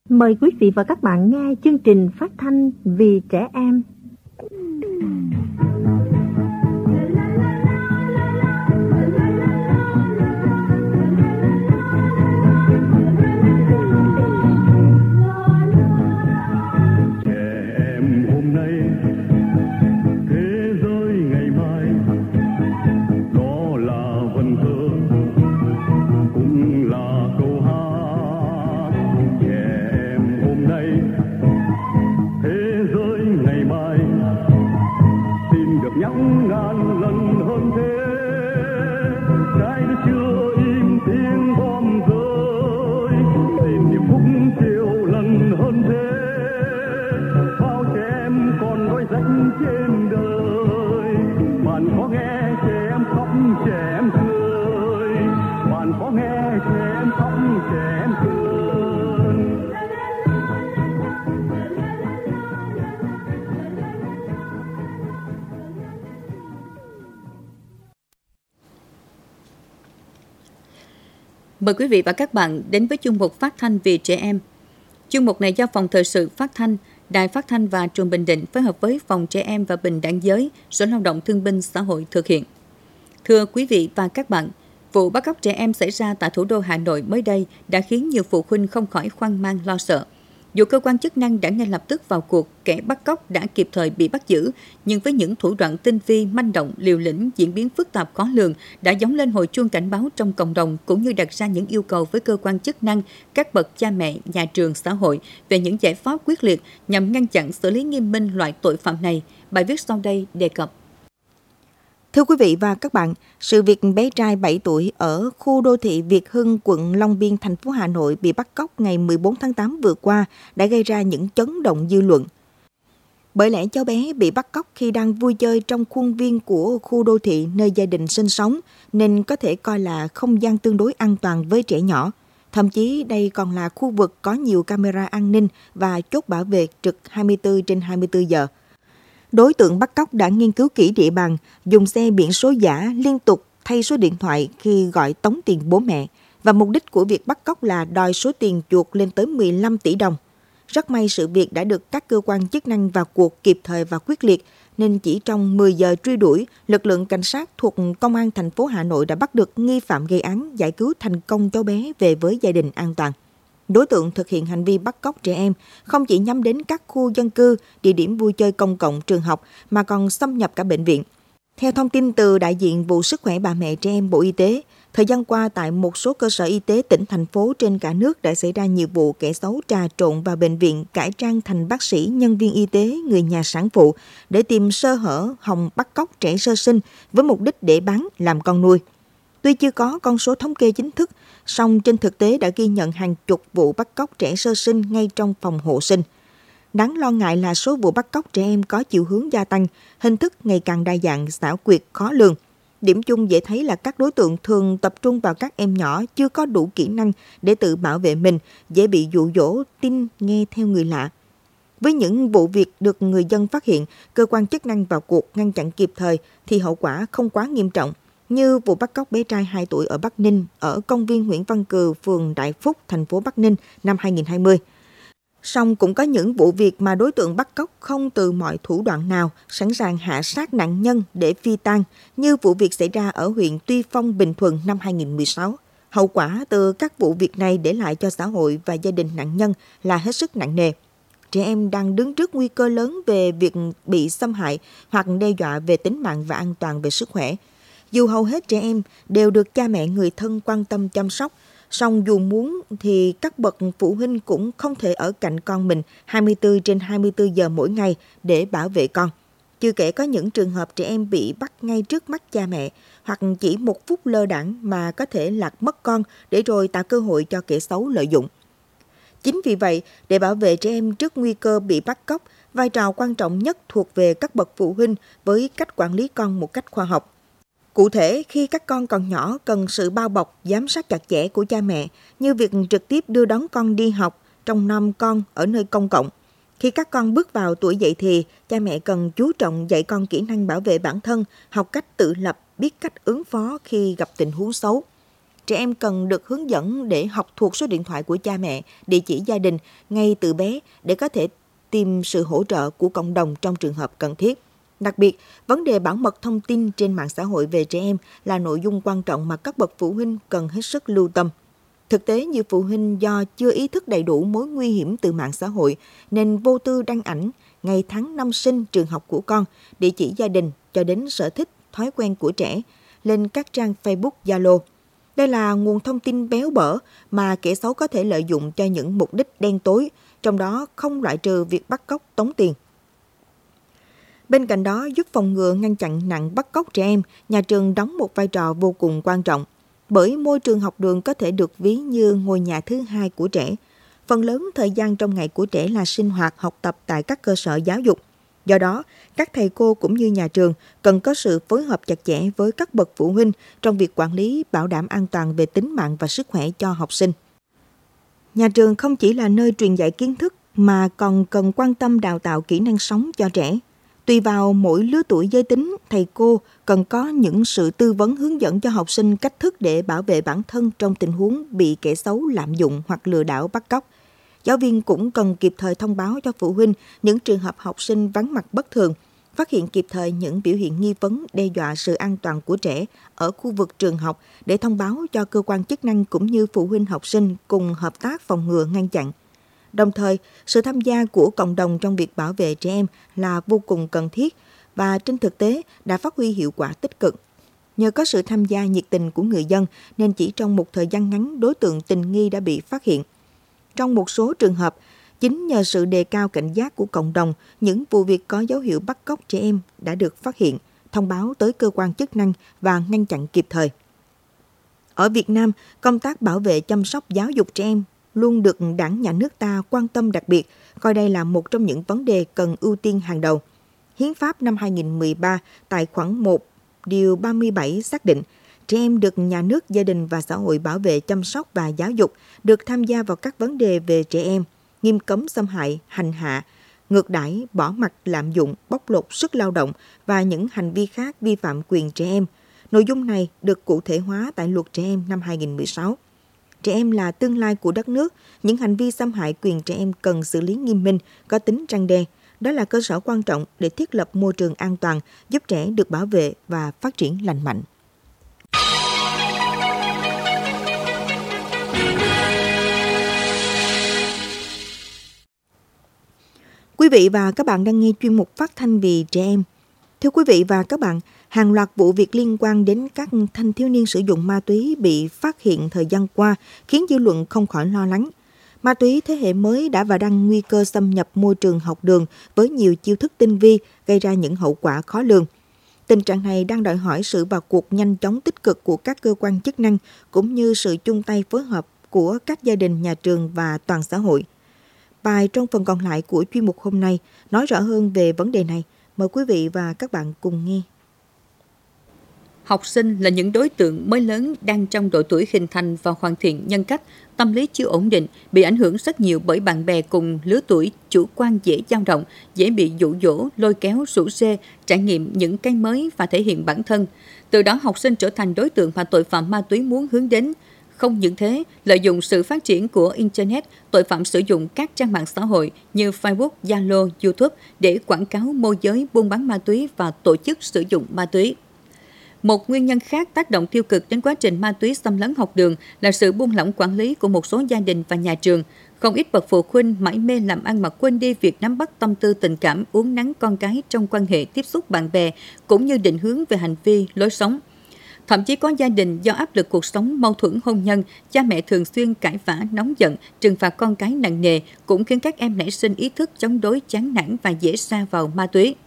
Mời quý vị và các bạn nghe chương trình phát thanh vì trẻ em. Mời quý vị và các bạn đến với chương mục phát thanh vì trẻ em. Chương mục này do Phòng Thời sự Phát thanh, Đài Phát thanh và Truyền Bình Định phối hợp với Phòng Trẻ em và Bình đẳng giới, Sở Lao động Thương binh Xã hội thực hiện. Thưa quý vị và các bạn, vụ bắt cóc trẻ em xảy ra tại thủ đô Hà Nội mới đây đã khiến nhiều phụ huynh không khỏi hoang mang lo sợ. Dù cơ quan chức năng đã ngay lập tức vào cuộc, kẻ bắt cóc đã kịp thời bị bắt giữ, nhưng với những thủ đoạn tinh vi, manh động, liều lĩnh, diễn biến phức tạp khó lường đã gióng lên hồi chuông cảnh báo trong cộng đồng, cũng như đặt ra những yêu cầu với cơ quan chức năng, các bậc cha mẹ, nhà trường, xã hội về những giải pháp quyết liệt nhằm ngăn chặn, xử lý nghiêm minh loại tội phạm này. Bài viết sau đây đề cập. Thưa quý vị và các bạn, sự việc bé trai 7 tuổi ở khu đô thị Việt Hưng, quận Long Biên, thành phố Hà Nội bị bắt cóc ngày 14 tháng 8 vừa qua đã gây ra những chấn động dư luận. Bởi lẽ cháu bé bị bắt cóc khi đang vui chơi trong khuôn viên của khu đô thị nơi gia đình sinh sống, nên có thể coi là không gian tương đối an toàn với trẻ nhỏ. Thậm chí đây còn là khu vực có nhiều camera an ninh và chốt bảo vệ trực 24/24 giờ. Đối tượng bắt cóc đã nghiên cứu kỹ địa bàn, dùng xe biển số giả liên tục thay số điện thoại khi gọi tống tiền bố mẹ, và mục đích của việc bắt cóc là đòi số tiền chuộc lên tới 15 tỷ đồng. Rất may sự việc đã được các cơ quan chức năng vào cuộc kịp thời và quyết liệt, nên chỉ trong 10 giờ truy đuổi, lực lượng cảnh sát thuộc Công an thành phố Hà Nội đã bắt được nghi phạm gây án, giải cứu thành công cháu bé về với gia đình an toàn. Đối tượng thực hiện hành vi bắt cóc trẻ em không chỉ nhắm đến các khu dân cư, địa điểm vui chơi công cộng, trường học, mà còn xâm nhập cả bệnh viện. Theo thông tin từ đại diện vụ Sức khỏe bà mẹ trẻ em Bộ Y tế, thời gian qua tại một số cơ sở y tế tỉnh, thành phố trên cả nước đã xảy ra nhiều vụ kẻ xấu trà trộn vào bệnh viện, cải trang thành bác sĩ, nhân viên y tế, người nhà sản phụ để tìm sơ hở hòng bắt cóc trẻ sơ sinh với mục đích để bán làm con nuôi. Tuy chưa có con số thống kê chính thức, song trên thực tế đã ghi nhận hàng chục vụ bắt cóc trẻ sơ sinh ngay trong phòng hộ sinh. Đáng lo ngại là số vụ bắt cóc trẻ em có chiều hướng gia tăng, hình thức ngày càng đa dạng, xảo quyệt, khó lường. Điểm chung dễ thấy là các đối tượng thường tập trung vào các em nhỏ chưa có đủ kỹ năng để tự bảo vệ mình, dễ bị dụ dỗ, tin, nghe theo người lạ. Với những vụ việc được người dân phát hiện, cơ quan chức năng vào cuộc ngăn chặn kịp thời thì hậu quả không quá nghiêm trọng, như vụ bắt cóc bé trai 2 tuổi ở Bắc Ninh ở công viên Nguyễn Văn Cừ, phường Đại Phúc, thành phố Bắc Ninh năm 2020. Song cũng có những vụ việc mà đối tượng bắt cóc không từ mọi thủ đoạn nào, sẵn sàng hạ sát nạn nhân để phi tang, như vụ việc xảy ra ở huyện Tuy Phong, Bình Thuận năm 2016. Hậu quả từ các vụ việc này để lại cho xã hội và gia đình nạn nhân là hết sức nặng nề. Trẻ em đang đứng trước nguy cơ lớn về việc bị xâm hại hoặc đe dọa về tính mạng và an toàn về sức khỏe. Dù hầu hết trẻ em đều được cha mẹ, người thân quan tâm chăm sóc, song dù muốn thì các bậc phụ huynh cũng không thể ở cạnh con mình 24/24 giờ mỗi ngày để bảo vệ con. Chưa kể có những trường hợp trẻ em bị bắt ngay trước mắt cha mẹ, hoặc chỉ một phút lơ đãng mà có thể lạc mất con để rồi tạo cơ hội cho kẻ xấu lợi dụng. Chính vì vậy, để bảo vệ trẻ em trước nguy cơ bị bắt cóc, vai trò quan trọng nhất thuộc về các bậc phụ huynh với cách quản lý con một cách khoa học. Cụ thể, khi các con còn nhỏ cần sự bao bọc, giám sát chặt chẽ của cha mẹ, như việc trực tiếp đưa đón con đi học, trông nom con ở nơi công cộng. Khi các con bước vào tuổi dậy thì, cha mẹ cần chú trọng dạy con kỹ năng bảo vệ bản thân, học cách tự lập, biết cách ứng phó khi gặp tình huống xấu. Trẻ em cần được hướng dẫn để học thuộc số điện thoại của cha mẹ, địa chỉ gia đình ngay từ bé để có thể tìm sự hỗ trợ của cộng đồng trong trường hợp cần thiết. Đặc biệt, vấn đề bảo mật thông tin trên mạng xã hội về trẻ em là nội dung quan trọng mà các bậc phụ huynh cần hết sức lưu tâm. Thực tế, nhiều phụ huynh do chưa ý thức đầy đủ mối nguy hiểm từ mạng xã hội nên vô tư đăng ảnh ngày tháng năm sinh, trường học của con, địa chỉ gia đình cho đến sở thích, thói quen của trẻ lên các trang Facebook, Zalo. Đây là nguồn thông tin béo bở mà kẻ xấu có thể lợi dụng cho những mục đích đen tối, trong đó không loại trừ việc bắt cóc, tống tiền. Bên cạnh đó, giúp phòng ngừa ngăn chặn nạn bắt cóc trẻ em, nhà trường đóng một vai trò vô cùng quan trọng. Bởi môi trường học đường có thể được ví như ngôi nhà thứ hai của trẻ. Phần lớn thời gian trong ngày của trẻ là sinh hoạt, học tập tại các cơ sở giáo dục. Do đó, các thầy cô cũng như nhà trường cần có sự phối hợp chặt chẽ với các bậc phụ huynh trong việc quản lý, bảo đảm an toàn về tính mạng và sức khỏe cho học sinh. Nhà trường không chỉ là nơi truyền dạy kiến thức mà còn cần quan tâm đào tạo kỹ năng sống cho trẻ. Tùy vào mỗi lứa tuổi giới tính, thầy cô cần có những sự tư vấn hướng dẫn cho học sinh cách thức để bảo vệ bản thân trong tình huống bị kẻ xấu lạm dụng hoặc lừa đảo bắt cóc. Giáo viên cũng cần kịp thời thông báo cho phụ huynh những trường hợp học sinh vắng mặt bất thường, phát hiện kịp thời những biểu hiện nghi vấn đe dọa sự an toàn của trẻ ở khu vực trường học để thông báo cho cơ quan chức năng cũng như phụ huynh học sinh cùng hợp tác phòng ngừa ngăn chặn. Đồng thời, sự tham gia của cộng đồng trong việc bảo vệ trẻ em là vô cùng cần thiết và trên thực tế đã phát huy hiệu quả tích cực. Nhờ có sự tham gia nhiệt tình của người dân nên chỉ trong một thời gian ngắn đối tượng tình nghi đã bị phát hiện. Trong một số trường hợp, chính nhờ sự đề cao cảnh giác của cộng đồng, những vụ việc có dấu hiệu bắt cóc trẻ em đã được phát hiện, thông báo tới cơ quan chức năng và ngăn chặn kịp thời. Ở Việt Nam, công tác bảo vệ chăm sóc giáo dục trẻ em luôn được Đảng, Nhà nước ta quan tâm đặc biệt, coi đây là một trong những vấn đề cần ưu tiên hàng đầu. Hiến pháp năm 2013 tại khoản 1, điều 37 xác định, trẻ em được nhà nước, gia đình và xã hội bảo vệ, chăm sóc và giáo dục, được tham gia vào các vấn đề về trẻ em, nghiêm cấm xâm hại, hành hạ, ngược đãi, bỏ mặc, lạm dụng, bóc lột sức lao động và những hành vi khác vi phạm quyền trẻ em. Nội dung này được cụ thể hóa tại Luật Trẻ Em năm 2016. Trẻ em là tương lai của đất nước, những hành vi xâm hại quyền trẻ em cần xử lý nghiêm minh, có tính răn đe. Đó là cơ sở quan trọng để thiết lập môi trường an toàn, giúp trẻ được bảo vệ và phát triển lành mạnh. Quý vị và các bạn đang nghe chuyên mục phát thanh vì trẻ em. Thưa quý vị và các bạn, hàng loạt vụ việc liên quan đến các thanh thiếu niên sử dụng ma túy bị phát hiện thời gian qua khiến dư luận không khỏi lo lắng. Ma túy thế hệ mới đã và đang nguy cơ xâm nhập môi trường học đường với nhiều chiêu thức tinh vi, gây ra những hậu quả khó lường. Tình trạng này đang đòi hỏi sự vào cuộc nhanh chóng tích cực của các cơ quan chức năng cũng như sự chung tay phối hợp của các gia đình, nhà trường và toàn xã hội. Bài trong phần còn lại của chuyên mục hôm nay nói rõ hơn về vấn đề này. Mời quý vị và các bạn cùng nghe. Học sinh là những đối tượng mới lớn đang trong độ tuổi hình thành và hoàn thiện nhân cách, tâm lý chưa ổn định, bị ảnh hưởng rất nhiều bởi bạn bè cùng lứa tuổi, chủ quan dễ dao động, dễ bị dụ dỗ, lôi kéo, rủ rê, trải nghiệm những cái mới và thể hiện bản thân. Từ đó học sinh trở thành đối tượng mà tội phạm ma túy muốn hướng đến. Không những thế, lợi dụng sự phát triển của Internet, tội phạm sử dụng các trang mạng xã hội như Facebook, Zalo, YouTube để quảng cáo môi giới, buôn bán ma túy và tổ chức sử dụng ma túy. Một nguyên nhân khác tác động tiêu cực đến quá trình ma túy xâm lấn học đường là sự buông lỏng quản lý của một số gia đình và nhà trường. Không ít bậc phụ huynh mải mê làm ăn mà quên đi việc nắm bắt tâm tư tình cảm, uốn nắn con cái trong quan hệ tiếp xúc bạn bè, cũng như định hướng về hành vi, lối sống. Thậm chí có gia đình do áp lực cuộc sống, mâu thuẫn hôn nhân, cha mẹ thường xuyên cãi vã, nóng giận, trừng phạt con cái nặng nề cũng khiến các em nảy sinh ý thức chống đối, chán nản và dễ sa vào ma túy.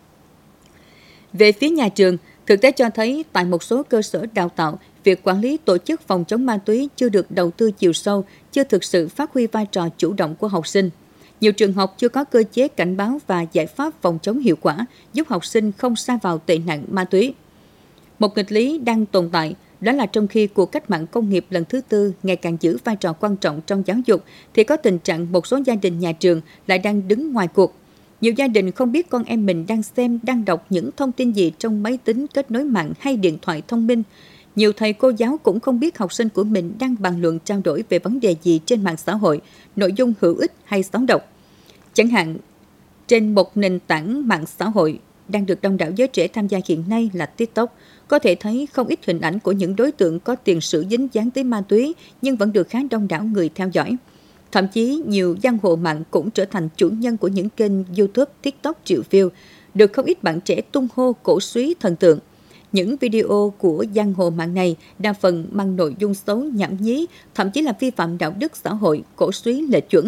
Về phía nhà trường, thực tế cho thấy tại một số cơ sở đào tạo, việc quản lý tổ chức phòng chống ma túy chưa được đầu tư chiều sâu, chưa thực sự phát huy vai trò chủ động của học sinh. Nhiều trường học chưa có cơ chế cảnh báo và giải pháp phòng chống hiệu quả, giúp học sinh không sa vào tệ nạn ma túy. Một nghịch lý đang tồn tại, đó là trong khi cuộc cách mạng công nghiệp lần thứ tư ngày càng giữ vai trò quan trọng trong giáo dục, thì có tình trạng một số gia đình, nhà trường lại đang đứng ngoài cuộc. Nhiều gia đình không biết con em mình đang xem, đang đọc những thông tin gì trong máy tính, kết nối mạng hay điện thoại thông minh. Nhiều thầy cô giáo cũng không biết học sinh của mình đang bàn luận trao đổi về vấn đề gì trên mạng xã hội, nội dung hữu ích hay xấu độc. Chẳng hạn, trên một nền tảng mạng xã hội đang được đông đảo giới trẻ tham gia hiện nay là TikTok, có thể thấy không ít hình ảnh của những đối tượng có tiền sử dính dáng tới ma túy nhưng vẫn được khá đông đảo người theo dõi. Thậm chí, nhiều giang hồ mạng cũng trở thành chủ nhân của những kênh YouTube, TikTok triệu view, được không ít bạn trẻ tung hô cổ súy thần tượng. Những video của giang hồ mạng này đa phần mang nội dung xấu nhảm nhí, thậm chí là vi phạm đạo đức xã hội, cổ súy lệch chuẩn.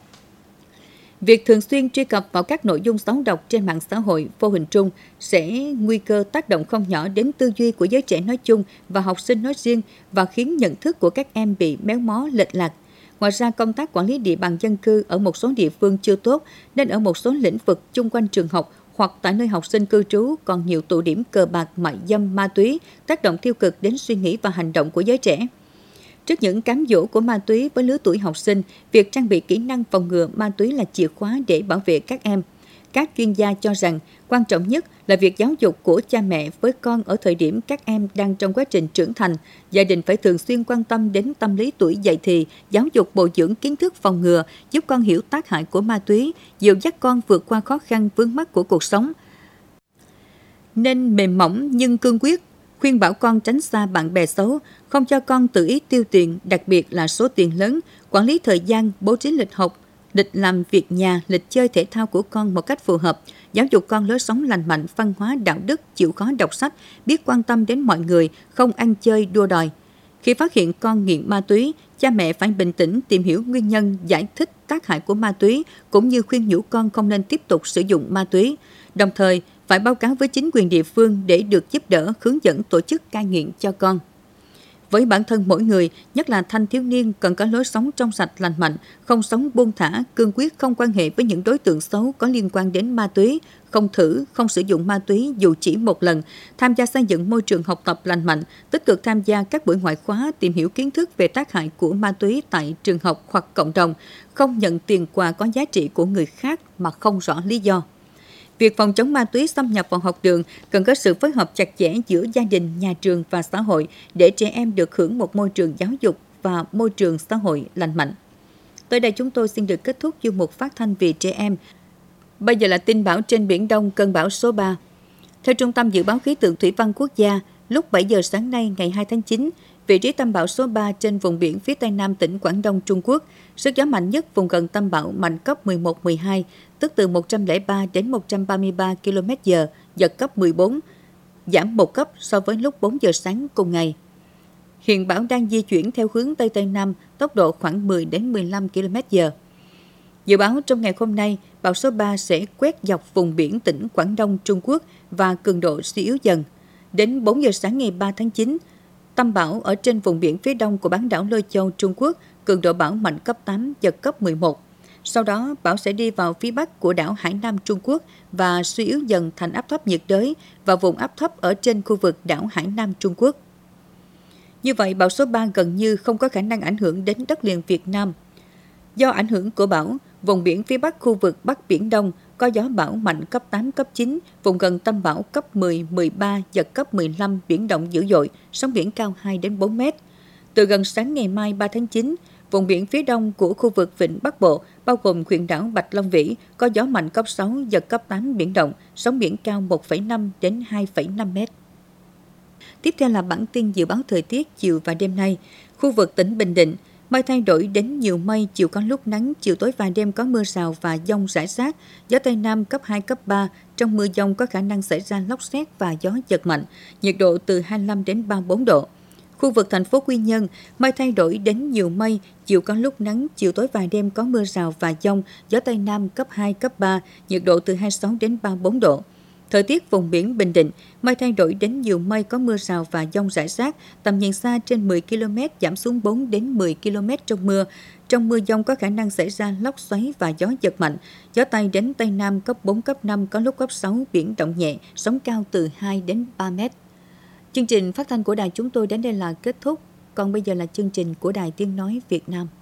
Việc thường xuyên truy cập vào các nội dung xấu độc trên mạng xã hội vô hình trung sẽ nguy cơ tác động không nhỏ đến tư duy của giới trẻ nói chung và học sinh nói riêng và khiến nhận thức của các em bị méo mó lệch lạc. Ngoài ra, công tác quản lý địa bàn dân cư ở một số địa phương chưa tốt, nên ở một số lĩnh vực chung quanh trường học hoặc tại nơi học sinh cư trú còn nhiều tụ điểm cờ bạc, mại dâm, ma túy, tác động tiêu cực đến suy nghĩ và hành động của giới trẻ. Trước những cám dỗ của ma túy với lứa tuổi học sinh, việc trang bị kỹ năng phòng ngừa ma túy là chìa khóa để bảo vệ các em. Các chuyên gia cho rằng quan trọng nhất là việc giáo dục của cha mẹ với con ở thời điểm các em đang trong quá trình trưởng thành. Gia đình phải thường xuyên quan tâm đến tâm lý tuổi dậy thì, giáo dục bồi dưỡng kiến thức phòng ngừa, giúp con hiểu tác hại của ma túy, dìu dắt con vượt qua khó khăn vướng mắc của cuộc sống. Nên mềm mỏng nhưng cương quyết, khuyên bảo con tránh xa bạn bè xấu, không cho con tự ý tiêu tiền, đặc biệt là số tiền lớn, quản lý thời gian, bố trí lịch học, lịch làm việc nhà, lịch chơi thể thao của con một cách phù hợp, giáo dục con lối sống lành mạnh, văn hóa, đạo đức, chịu khó đọc sách, biết quan tâm đến mọi người, không ăn chơi đua đòi. Khi phát hiện con nghiện ma túy, cha mẹ phải bình tĩnh tìm hiểu nguyên nhân, giải thích tác hại của ma túy, cũng như khuyên nhủ con không nên tiếp tục sử dụng ma túy. Đồng thời, phải báo cáo với chính quyền địa phương để được giúp đỡ, hướng dẫn tổ chức cai nghiện cho con. Với bản thân mỗi người, nhất là thanh thiếu niên, cần có lối sống trong sạch lành mạnh, không sống buông thả, cương quyết không quan hệ với những đối tượng xấu có liên quan đến ma túy, không thử, không sử dụng ma túy dù chỉ một lần, tham gia xây dựng môi trường học tập lành mạnh, tích cực tham gia các buổi ngoại khóa tìm hiểu kiến thức về tác hại của ma túy tại trường học hoặc cộng đồng, không nhận tiền quà có giá trị của người khác mà không rõ lý do. Việc phòng chống ma túy xâm nhập vào học đường cần có sự phối hợp chặt chẽ giữa gia đình, nhà trường và xã hội để trẻ em được hưởng một môi trường giáo dục và môi trường xã hội lành mạnh. Tới đây chúng tôi xin được kết thúc chuyên mục phát thanh vì trẻ em. Bây giờ là tin bão trên Biển Đông, cơn bão số 3. Theo Trung tâm Dự báo Khí tượng Thủy văn Quốc gia, lúc 7 giờ sáng nay ngày 2 tháng 9, vị trí tâm bão số 3 trên vùng biển phía Tây Nam tỉnh Quảng Đông, Trung Quốc, sức gió mạnh nhất vùng gần tâm bão mạnh cấp 11-12, tức từ 103 đến 133 km/h, giật cấp 14, giảm 1 cấp so với lúc 4 giờ sáng cùng ngày. Hiện bão đang di chuyển theo hướng Tây Tây Nam, tốc độ khoảng 10 đến 15 km/h. Dự báo trong ngày hôm nay, bão số 3 sẽ quét dọc vùng biển tỉnh Quảng Đông, Trung Quốc và cường độ suy yếu dần. Đến 4 giờ sáng ngày 3 tháng 9, tâm bão ở trên vùng biển phía đông của bán đảo Lôi Châu, Trung Quốc, cường độ bão mạnh cấp 8, giật cấp 11. Sau đó, bão sẽ đi vào phía bắc của đảo Hải Nam Trung Quốc và suy yếu dần thành áp thấp nhiệt đới và vùng áp thấp ở trên khu vực đảo Hải Nam Trung Quốc. Như vậy, bão số 3 gần như không có khả năng ảnh hưởng đến đất liền Việt Nam. Do ảnh hưởng của bão, vùng biển phía bắc khu vực Bắc Biển Đông có gió bão mạnh cấp 8, cấp 9, vùng gần tâm bão cấp 10, 13, giật cấp 15, biển động dữ dội, sóng biển cao 2 đến 4 mét. Từ gần sáng ngày mai 3 tháng 9, vùng biển phía đông của khu vực Vịnh Bắc Bộ, bao gồm huyện đảo Bạch Long Vĩ, có gió mạnh cấp 6, giật cấp 8, biển động, sóng biển cao 1,5 đến 2,5 mét. Tiếp theo là bản tin dự báo thời tiết chiều và đêm nay. Khu vực tỉnh Bình Định, mây thay đổi đến nhiều mây, chiều có lúc nắng, chiều tối và đêm có mưa rào và dông rải rác, gió Tây Nam cấp 2, cấp 3, trong mưa dông có khả năng xảy ra lốc sét và gió giật mạnh, nhiệt độ từ 25 đến 34 độ. Khu vực thành phố Quy Nhơn, mây thay đổi đến nhiều mây, chiều có lúc nắng, chiều tối và đêm có mưa rào và dông, gió Tây Nam cấp 2, cấp 3, nhiệt độ từ 26 đến 34 độ. Thời tiết vùng biển Bình Định, mây thay đổi đến nhiều mây có mưa rào và dông rải rác, tầm nhìn xa trên 10 km giảm xuống 4 đến 10 km trong mưa. Trong mưa dông có khả năng xảy ra lốc xoáy và gió giật mạnh, gió Tây đến Tây Nam cấp 4, cấp 5, có lúc cấp 6, biển động nhẹ, sóng cao từ 2 đến 3 mét. Chương trình phát thanh của đài chúng tôi đến đây là kết thúc, còn bây giờ là chương trình của Đài Tiếng Nói Việt Nam.